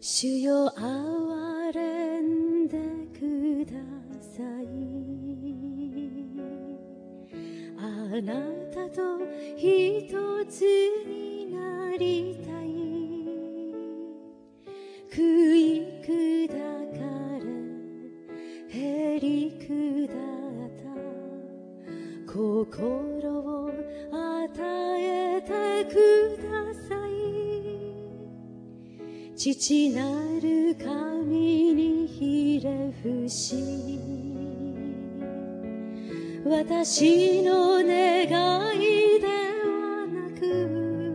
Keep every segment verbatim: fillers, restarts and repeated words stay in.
主よ憐れんでください。あなたと一つになりたい。食い砕かれへりくだった心を与えてください。父なる神にひれ伏し、私の願いではなく、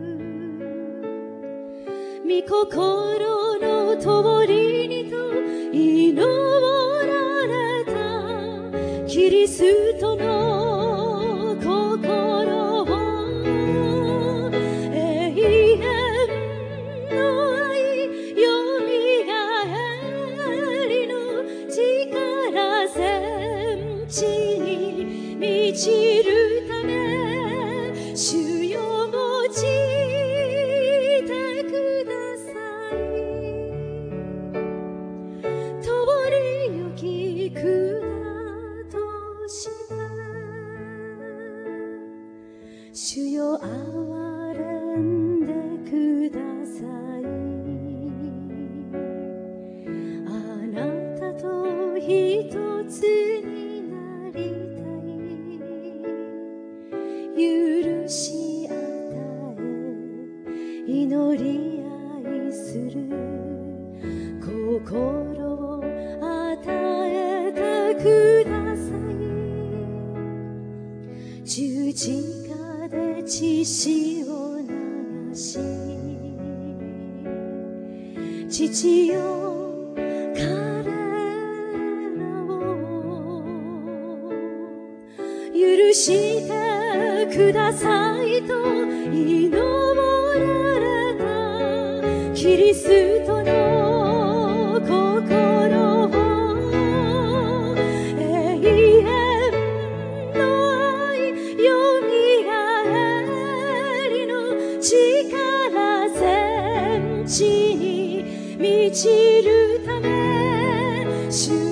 御心の通りにと祈られたキリストの心を永遠の愛よみがえりの力全地に満ちるため、主よ用いてください。通り行きくだとして主よ憐れんでください。あなたと一つになりたい。許し与え祈り愛する心を与えてください。十字架で血潮を流し、父よ彼らを許してくださいと祈られたキリストの心を永遠の愛よみがえりの力全地に満ちるため、主